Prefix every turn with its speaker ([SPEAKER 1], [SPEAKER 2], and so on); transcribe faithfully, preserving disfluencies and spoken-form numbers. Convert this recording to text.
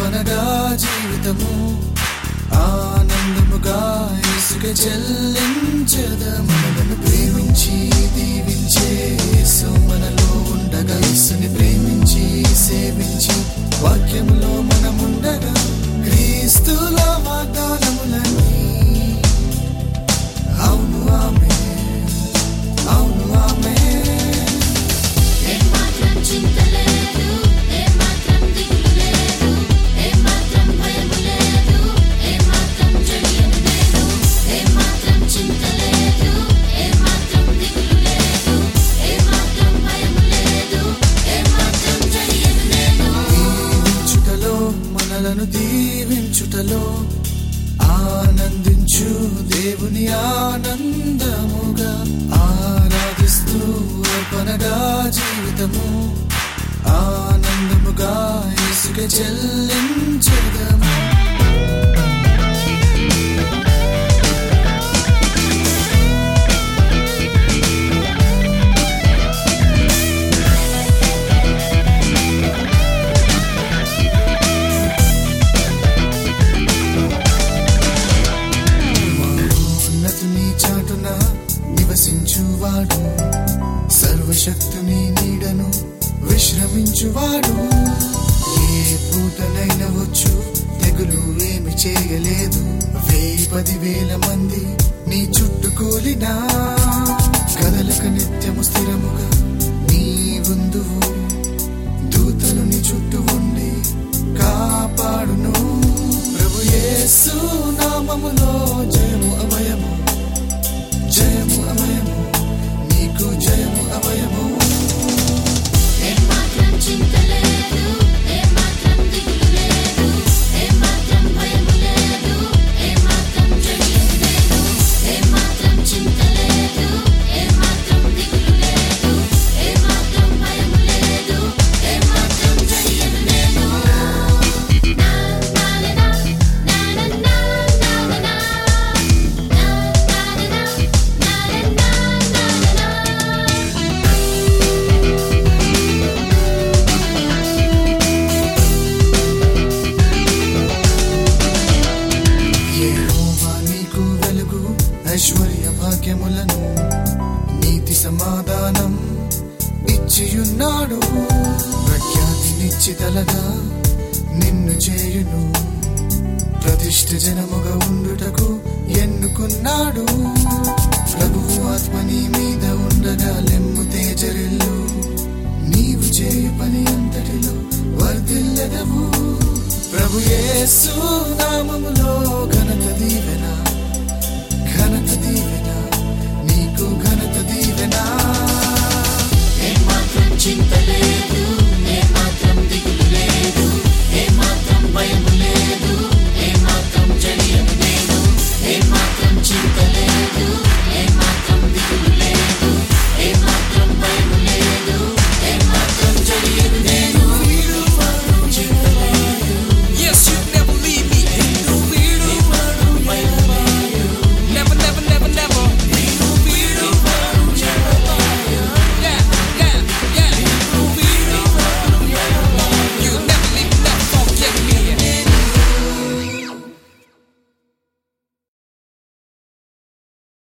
[SPEAKER 1] అర్పణగా జీవితము ఆనందముగా యేసుకే చెల్లించెదము. మనలను ప్రేమించి దీవించే యేసు మనలో ఉండగా, యేసుని ప్రేమించి సేవించి వాక్యములో మనముండగా, క్రీస్తుల వాగ్దానములన్నీ అవును ఆమేన్, అవును ఆమేన్.
[SPEAKER 2] ఏమాత్రం చింత లేదు, ఏమాత్రం దిగులు లేదు, ఏమాత్రం భయము లేదు, ఏమాత్రం జడియము లేదు. ఏమాత్రం చింత లేదు, ఏమాత్రం దిగులు లేదు, ఏమాత్రం భయము లేదు, ఏమాత్రం జడియము లేదు.
[SPEAKER 1] దీవించుటలో మనలను దీవించుటలో ఆనందించు దేవుని ఆనందముగా ఆరాధిస్తూ అర్పణగా జీవితము ఆనందముగా యేసుకే చెల్లించెదము. ఉన్నతుని చాటున నివసించువాడు, సర్వశక్తుని నీడను విశ్రమించువాడు. ఏ పూటనైనా వచ్చు తెగులు ఏమి చేయలేదు. వెయ్యి పదివేల మంది నీ చుట్టూ కూలినా కదలక నిత్యము స్థిరముగా నీ ఉందువు. దూతలు నీ చుట్టూ ఉండి కాపాడును. ప్రభు యేసు నామములో జయము అభయము, జయము అభయము, నీకు జయము అభయము.
[SPEAKER 2] ఏమాత్రం చింత లేదు, ఏమాత్రం దిగులు లేదు, ఏమాత్రం భయము లేదు, ఏమాత్రం జడియము లేదు. ఏమాత్రం చింత లేదు, ఏమాత్రం దిగులు లేదు, ఏమాత్రం భయము లేదు, ఏమాత్రం జడియము లేదు. నా నా నా నా నా నా నా నా
[SPEAKER 1] యెహోవా నీకు వెలుగు ఐశ్వర్య భాగ్యములను నీతి సమాధానం ఇచ్చియున్నాడు. ప్రఖ్యాతి నిశ్చితలగా నిన్ను చేయును. ప్రతిష్ఠ జనముగా ఉండుటకు ఎన్నుకున్నాడు. ప్రభువు ఆత్మ నీ మీద ఉండగా లెమ్ము తేజరిల్లు. నీవు చేయు పని అంతటిలో వర్ధిల్లెదవు. ప్రభు యేసు నామములో ఘనత దీవెన, ఘనత దీవెన, నీకు ఘనత దీవెన.
[SPEAKER 2] ఏమాత్రం చింత